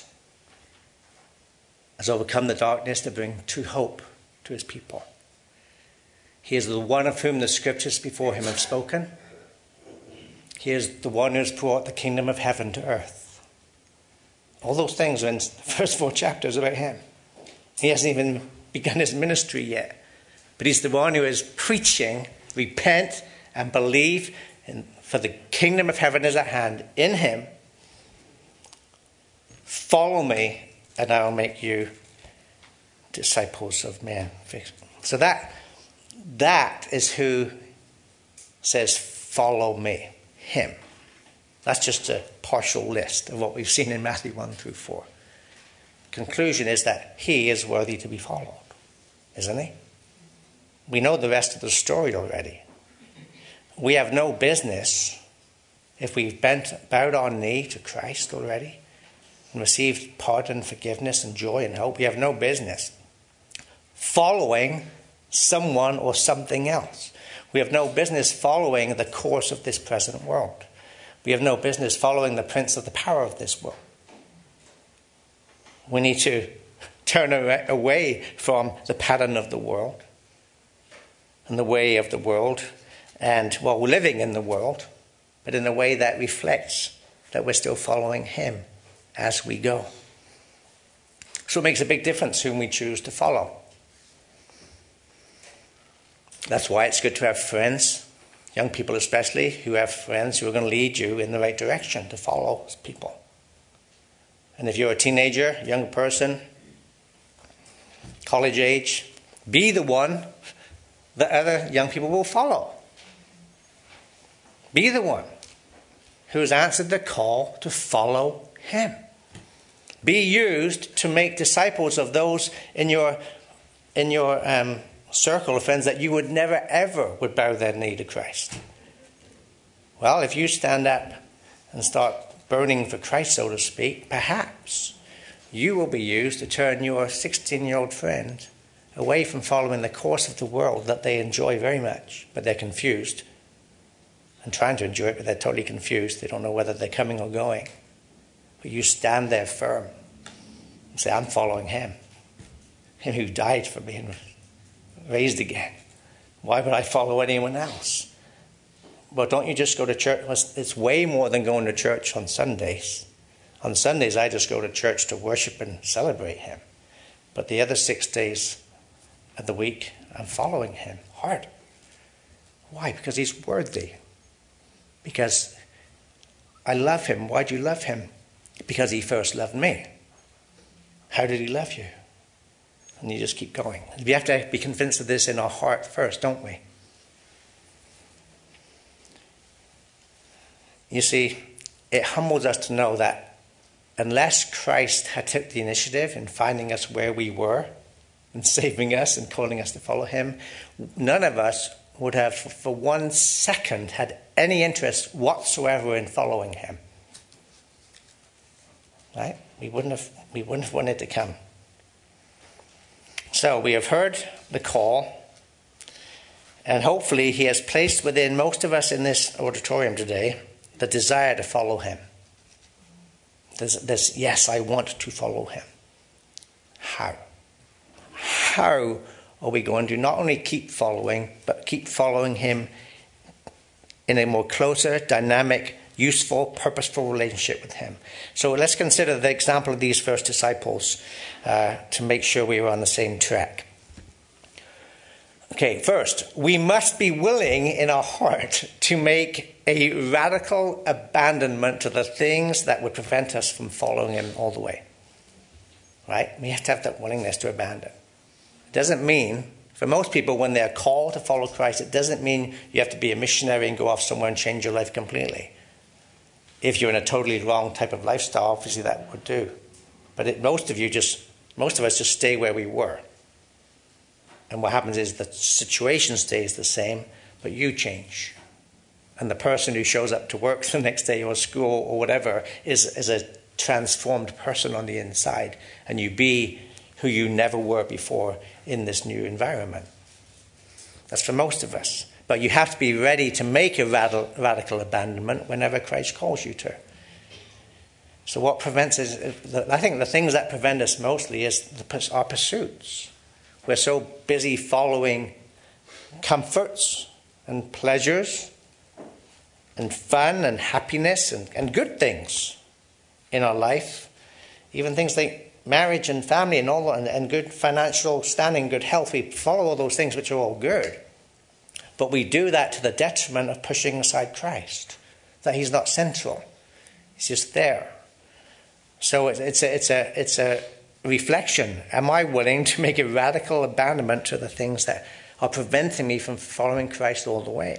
has overcome the darkness to bring true hope to his people. He is the one of whom the scriptures before him have spoken. He is the one who has brought the kingdom of heaven to earth. All those things are in the first four chapters about him. He hasn't even begun his ministry yet. But he's the one who is preaching, repent and believe, in, for the kingdom of heaven is at hand. In him, follow me, and I will make you disciples of men. So that, that is who says, follow me, him. That's just a partial list of what we've seen in Matthew one through four. Conclusion is that he is worthy to be followed, isn't he? We know the rest of the story already. We have no business, if we've bent, bowed our knee to Christ already and received pardon, forgiveness, and joy and hope, we have no business following someone or something else. We have no business following the course of this present world. We have no business following the prince of the power of this world. We need to turn away from the pattern of the world and the way of the world, and, well, we're living in the world, but in a way that reflects that we're still following him as we go. So it makes a big difference whom we choose to follow. That's why it's good to have friends, young people especially, who have friends who are going to lead you in the right direction to follow people. And if you're a teenager, young person, college age, be the one that other young people will follow. Be the one. who has answered the call to follow him. Be used to make disciples of those in your in your um, circle of friends that you would never ever would bow their knee to Christ. Well, if you stand up and start burning for Christ, so to speak, perhaps you will be used to turn your sixteen-year-old friend away from following the course of the world that they enjoy very much, but they're confused, and trying to enjoy it, but they're totally confused. They don't know whether they're coming or going. But you stand there firm and say, I'm following him. Him who died for me and raised again. Why would I follow anyone else? Well, don't you just go to church? It's way more than going to church on Sundays. On Sundays, I just go to church to worship and celebrate him. But the other six days of the week, I'm following him hard. Why? Because he's worthy. Because I love him. Why do you love him? Because he first loved me. How did he love you? And you just keep going. We have to be convinced of this in our heart first, don't we? You see, it humbles us to know that unless Christ had took the initiative in finding us where we were and saving us and calling us to follow him, none of us would have for one second had any interest whatsoever in following him. Right? We wouldn't have, we wouldn't have wanted to come. So we have heard the call, and hopefully he has placed within most of us in this auditorium today the desire to follow him. There's this, yes, I want to follow him. How? How are we going to not only keep following, but keep following him in a more closer, dynamic, useful, purposeful relationship with him? So let's consider the example of these first disciples uh, to make sure we are on the same track. Okay, first, we must be willing in our heart to make a radical abandonment to the things that would prevent us from following him all the way. Right? We have to have that willingness to abandon. It doesn't mean, for most people, when they're called to follow Christ, it doesn't mean you have to be a missionary and go off somewhere and change your life completely. If you're in a totally wrong type of lifestyle, obviously that would do. But it, most of you just, most of us just stay where we were. And what happens is the situation stays the same, but you change. And the person who shows up to work the next day or school or whatever is, is a transformed person on the inside. And you be who you never were before in this new environment. That's for most of us. But you have to be ready to make a radical, radical abandonment whenever Christ calls you to. So what prevents us, I think the things that prevent us mostly is the, our pursuits. We're so busy following comforts and pleasures and fun and happiness and, and good things in our life. Even things like marriage and family and all and, and good financial standing, good health. We follow all those things which are all good. But we do that to the detriment of pushing aside Christ. That he's not central. He's just there. So it's, it's, a, it's, a, it's a reflection. Am I willing to make a radical abandonment to the things that are preventing me from following Christ all the way?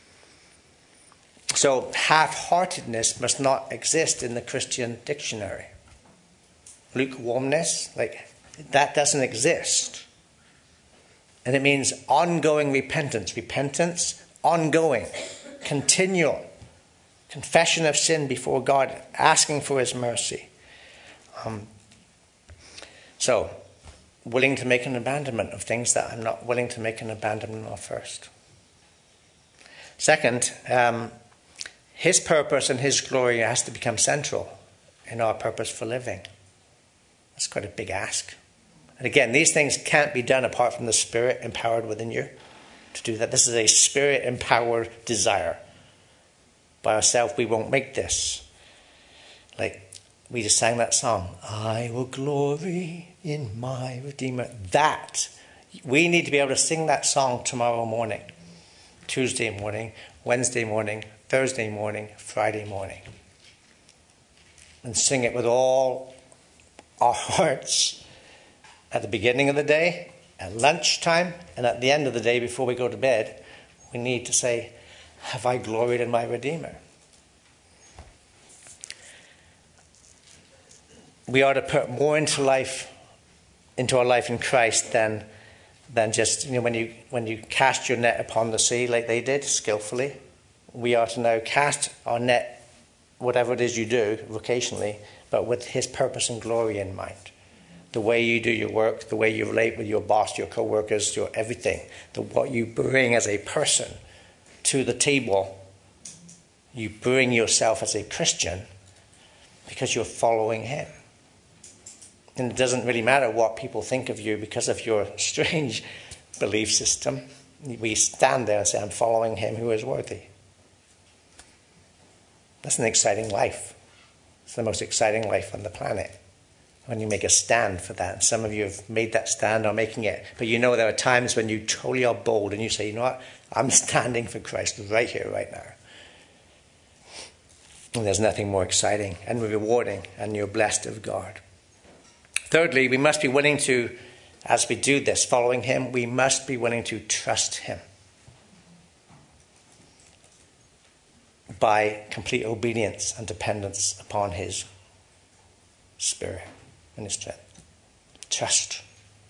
So half-heartedness must not exist in the Christian dictionary. Lukewarmness, like that doesn't exist. And it means ongoing repentance. Repentance, ongoing, continual. Confession of sin before God, asking for his mercy. Um, so, willing to make an abandonment of things that I'm not willing to make an abandonment of first. Second, um, his purpose and his glory has to become central in our purpose for living. That's quite a big ask. And again, these things can't be done apart from the Spirit empowered within you to do that. This is a Spirit-empowered desire. By ourselves, we won't make this. Like, we just sang that song, I will glory in my Redeemer. That, we need to be able to sing that song tomorrow morning, Tuesday morning, Wednesday morning, Thursday morning, Friday morning. And sing it with all our hearts at the beginning of the day, at lunchtime, and at the end of the day before we go to bed. We need to say, have I gloried in my Redeemer? we ought to put more into life, into our life in Christ than than just, you know, when you when you cast your net upon the sea like they did skillfully. We are to now cast our net, whatever it is you do vocationally, but with his purpose and glory in mind. The way you do your work, the way you relate with your boss, your co-workers, your everything, the, what you bring as a person to the table, you bring yourself as a Christian because you're following him. And it doesn't really matter what people think of you because of your strange belief system. We stand there and say, I'm following him who is worthy. That's an exciting life. It's the most exciting life on the planet when you make a stand for that. And some of you have made that stand or making it. But you know there are times when you totally are bold and you say, you know what? I'm standing for Christ right here, right now. And there's nothing more exciting and rewarding, and you're blessed of God. Thirdly, we must be willing to, as we do this, following him, we must be willing to trust him by complete obedience and dependence upon his Spirit and his strength. Trust.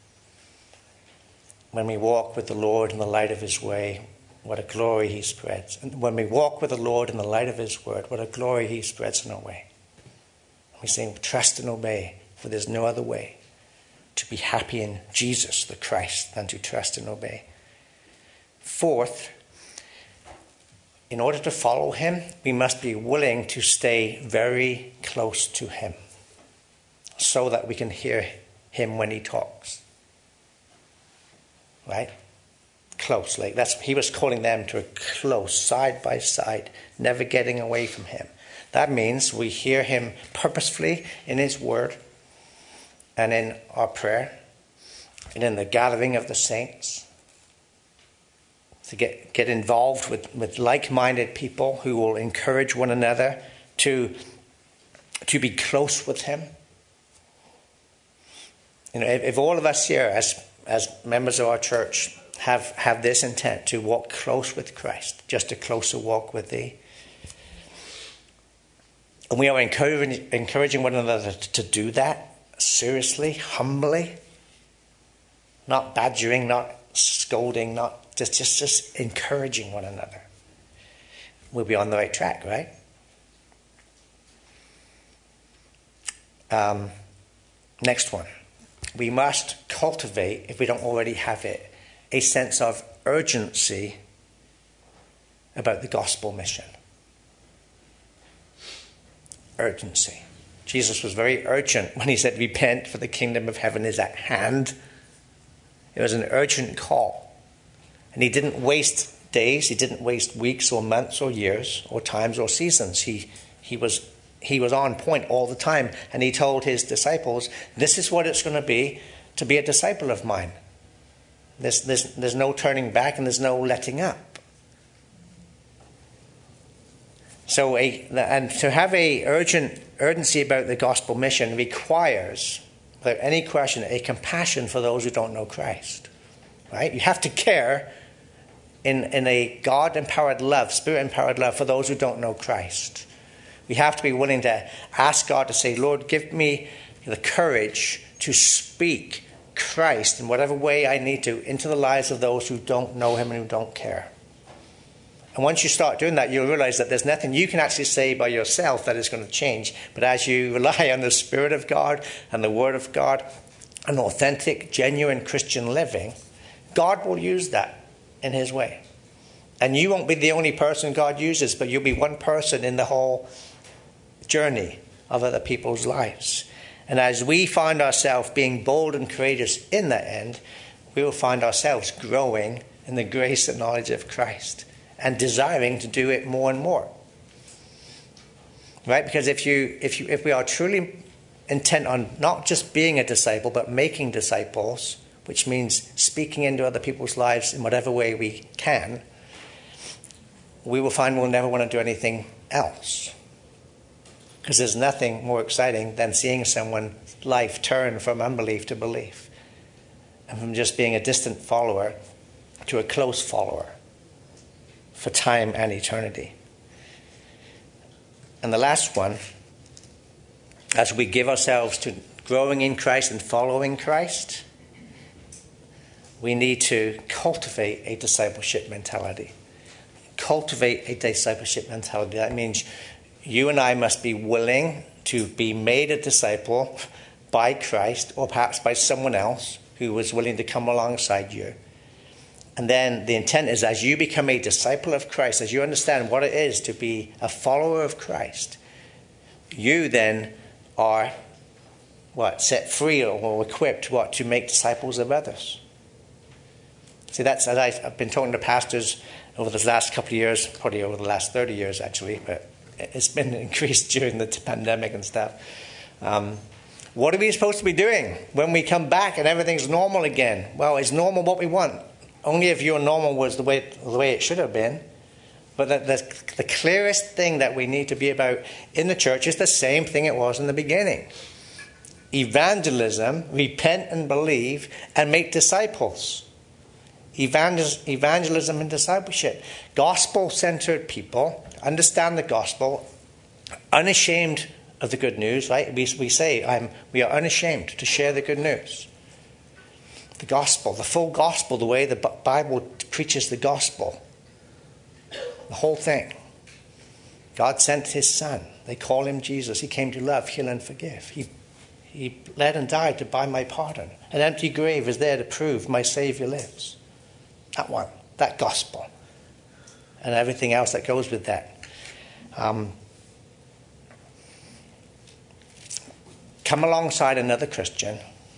When we walk with the Lord in the light of his way, what a glory he spreads. And when we walk with the Lord in the light of his word, what a glory he spreads in our way. We say, trust and obey, for there's no other way to be happy in Jesus, the Christ, than to trust and obey. Fourth, in order to follow him, we must be willing to stay very close to him so that we can hear him when he talks. Right? Close. Like that's, he was calling them to a close, side by side, never getting away from him. That means we hear him purposefully in his word and in our prayer and in the gathering of the saints. To get, get involved with, with like-minded people who will encourage one another to, to be close with him. You know, if, if all of us here as, as members of our church have, have this intent to walk close with Christ, just a closer walk with thee, and we are encouraging, encouraging one another to do that seriously, humbly, not badgering, not scolding, not just, just, just encouraging one another, we'll be on the right track, right? Um, next one. We must cultivate, if we don't already have it, a sense of urgency about the gospel mission. Urgency. Jesus was very urgent when he said, repent, for the kingdom of heaven is at hand. It was an urgent call. And he didn't waste days, he didn't waste weeks or months or years or times or seasons. He, he, was, he was on point all the time. And he told his disciples, this is what it's going to be to be a disciple of mine. There's, there's, there's no turning back and there's no letting up. So, a, and to have a urgent urgency about the gospel mission requires, without any question, a compassion for those who don't know Christ. Right? You have to care in, in a God-empowered love, Spirit-empowered love for those who don't know Christ. We have to be willing to ask God to say, Lord, give me the courage to speak Christ in whatever way I need to into the lives of those who don't know him and who don't care. And once you start doing that, you'll realize that there's nothing you can actually say by yourself that is going to change. But as you rely on the Spirit of God and the Word of God, an authentic, genuine Christian living, God will use that in his way. And you won't be the only person God uses, but you'll be one person in the whole journey of other people's lives. And as we find ourselves being bold and courageous in that end, we will find ourselves growing in the grace and knowledge of Christ and desiring to do it more and more. Right? Because if you, if you, if we are truly intent on not just being a disciple, but making disciples, which means speaking into other people's lives in whatever way we can, we will find we'll never want to do anything else. Because there's nothing more exciting than seeing someone's life turn from unbelief to belief. And from just being a distant follower to a close follower for time and eternity. And the last one as we give ourselves to growing in Christ and following Christ, we need to cultivate a discipleship mentality. Cultivate a discipleship mentality. That means you and I must be willing to be made a disciple by Christ, or perhaps by someone else who was willing to come alongside you. And then the intent is, as you become a disciple of Christ, as you understand what it is to be a follower of Christ, you then are what set free or equipped what to make disciples of others. See, that's, as I've been talking to pastors over the last couple of years, probably over the last thirty years actually, but it's been increased during the pandemic and stuff. Um, what are we supposed to be doing when we come back and everything's normal again? Well, is normal what we want? Only if your normal was the way the way it should have been. But the, the, the clearest thing that we need to be about in the church is the same thing it was in the beginning. Evangelism, repent and believe, and make disciples. Evangel- evangelism and discipleship. Gospel-centered people understand the gospel, unashamed of the good news, right? We, we say, I'm, we are unashamed to share the good news. The gospel, the full gospel, the way the Bible preaches the gospel. The whole thing. God sent his son. They call him Jesus. He came to love, heal, and forgive. He, he bled and died to buy my pardon. An empty grave is there to prove my Savior lives. That one, that gospel. And everything else that goes with that. Um, come alongside another Christian.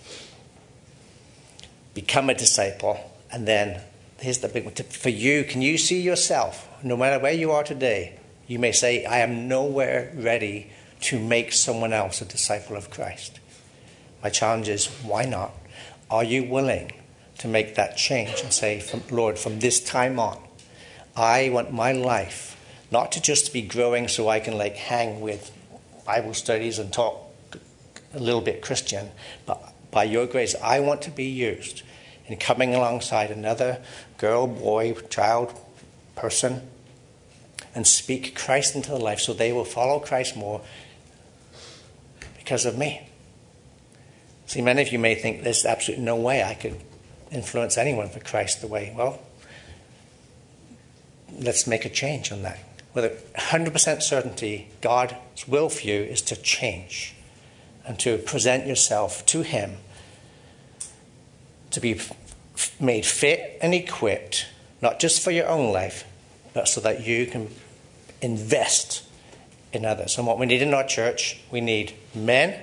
Become a disciple. And then, here's the big one. For you, can you see yourself, no matter where you are today, you may say, I am nowhere ready to make someone else a disciple of Christ. My challenge is, why not? Are you willing to make that change and say, Lord, from this time on, I want my life not to just be growing so I can like hang with Bible studies and talk a little bit Christian, but by your grace, I want to be used in coming alongside another girl, boy, child, person, and speak Christ into their life so they will follow Christ more because of me. See, many of you may think there's absolutely no way I could influence anyone for Christ the way. Well, let's make a change on that. With one hundred percent certainty, God's will for you is to change and to present yourself to him to be made fit and equipped, not just for your own life, but so that you can invest in others. And what we need in our church, we need men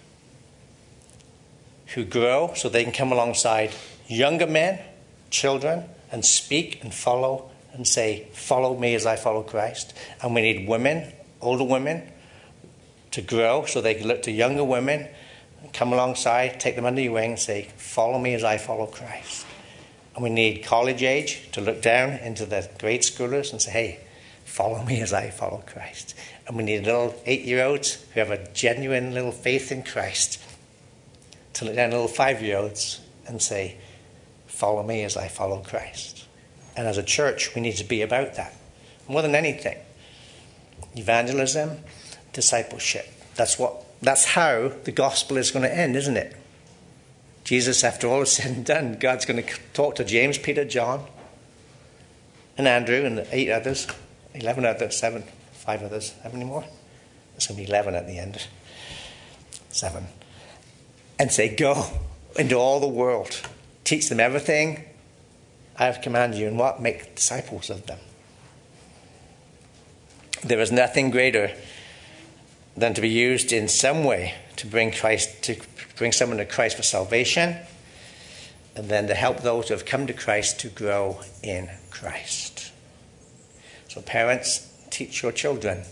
who grow so they can come alongside younger men, children, and speak and follow and say, follow me as I follow Christ. And we need women, older women, to grow so they can look to younger women, come alongside, take them under your wing and say, follow me as I follow Christ. And we need college age to look down into the grade schoolers and say, hey, follow me as I follow Christ. And we need little eight-year-olds who have a genuine little faith in Christ to look down at little five-year-olds and say, follow me as I follow Christ. And as a church, we need to be about that. More than anything. Evangelism, discipleship. That's what. That's how the gospel is going to end, isn't it? Jesus, after all is said and done, God's going to talk to James, Peter, John, and Andrew, and the eight others, eleven others, seven, five others. How many more? There's going to be eleven at the end. Seven. And say, go into all the world. Teach them everything I have commanded you, and what? Make disciples of them. There is nothing greater than to be used in some way to bring Christ, to bring someone to Christ for salvation, and then to help those who have come to Christ to grow in Christ. So parents, teach your children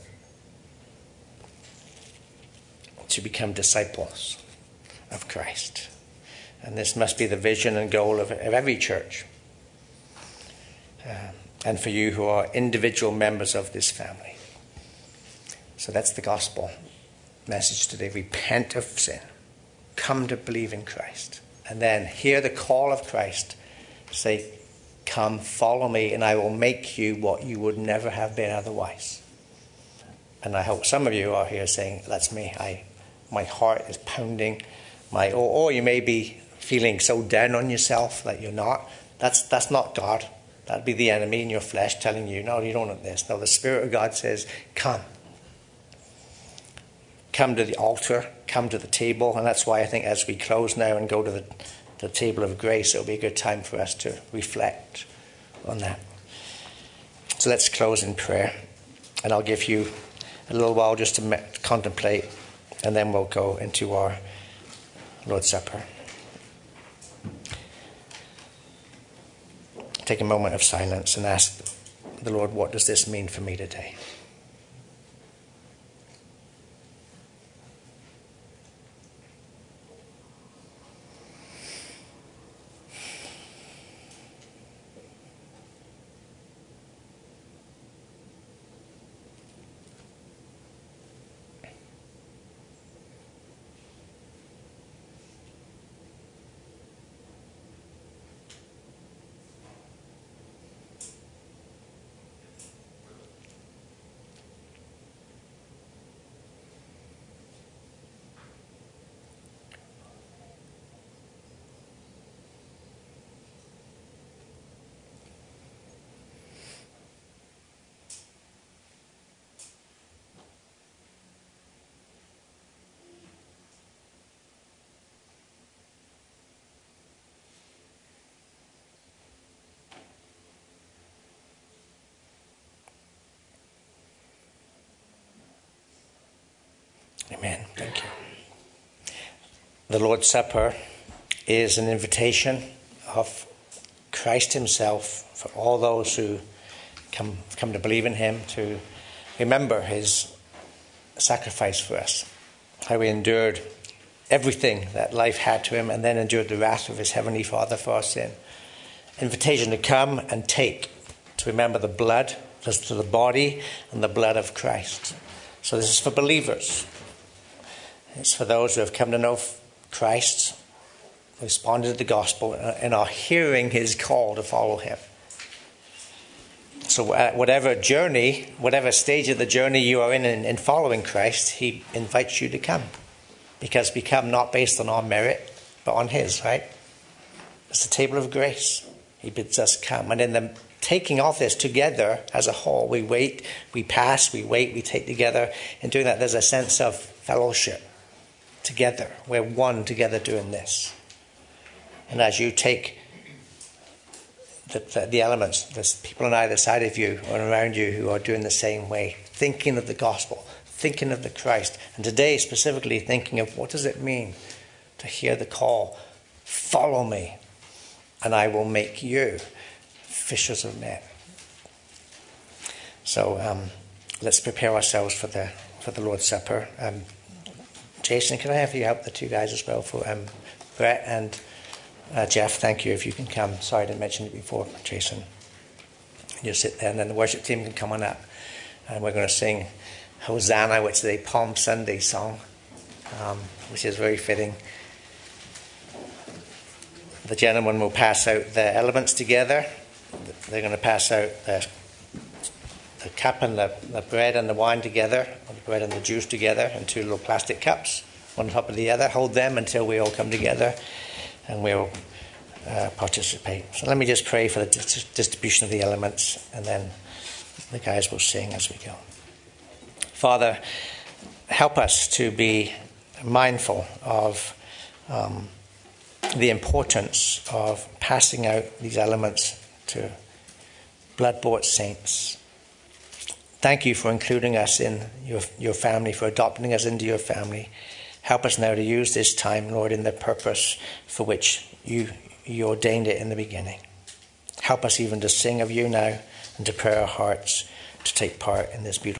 to become disciples of Christ. And this must be the vision and goal of, of every church. Uh, and for you who are individual members of this family. So that's the gospel message today. Repent of sin. Come to believe in Christ. And then hear the call of Christ. Say, come, follow me, and I will make you what you would never have been otherwise. And I hope some of you are here saying, that's me. I my heart is pounding, my or, or you may be feeling so down on yourself that you're not. That's that's not God. That'd be the enemy in your flesh telling you, no, you don't want this. No, the Spirit of God says, come. Come to the altar, come to the table. And that's why I think as we close now and go to the, the table of grace, it'll be a good time for us to reflect on that. So let's close in prayer. And I'll give you a little while just to me- contemplate, and then we'll go into our Lord's Supper. Take a moment of silence and ask the Lord, what does this mean for me today? Amen. Thank you. The Lord's Supper is an invitation of Christ himself for all those who come, come to believe in him, to remember his sacrifice for us, how he endured everything that life had to him and then endured the wrath of his heavenly Father for our sin. Invitation to come and take, to remember the blood, to the body and the blood of Christ. So this is for believers. It's for those who have come to know Christ, responded to the gospel, and are hearing his call to follow him. So uh, whatever journey, whatever stage of the journey you are in, in in following Christ, he invites you to come. Because we come not based on our merit, but on his, right? It's the table of grace. He bids us come. And in the taking of this together as a whole, we wait, we pass, we wait, we take together. In doing that, there's a sense of fellowship. Together, we're one together doing this. And as you take the, the, the elements, there's people on either side of you or around you who are doing the same way, thinking of the gospel, thinking of the Christ, and today specifically thinking of what does it mean to hear the call, follow me, and I will make you fishers of men. So um, let's prepare ourselves for the for the Lord's Supper. Um, Jason, can I have you help the two guys as well for um, Brett and uh, Jeff? Thank you if you can come. Sorry I didn't mention it before, Jason. You sit there and then the worship team can come on up. And we're going to sing Hosanna, which is a Palm Sunday song, um, which is very fitting. The gentlemen will pass out the elements together. They're going to pass out the, the cup and the, the bread and the wine together, or the bread and the juice together in two little plastic cups, one on top of the other. Hold them until we all come together and we'll uh, participate. So let me just pray for the dis- distribution of the elements, and then the guys will sing as we go. Father, help us to be mindful of um, the importance of passing out these elements to blood-bought saints. Thank you for including us in your, your family, for adopting us into your family. Help us now to use this time, Lord, in the purpose for which you, you ordained it in the beginning. Help us even to sing of you now and to prepare our hearts to take part in this beautiful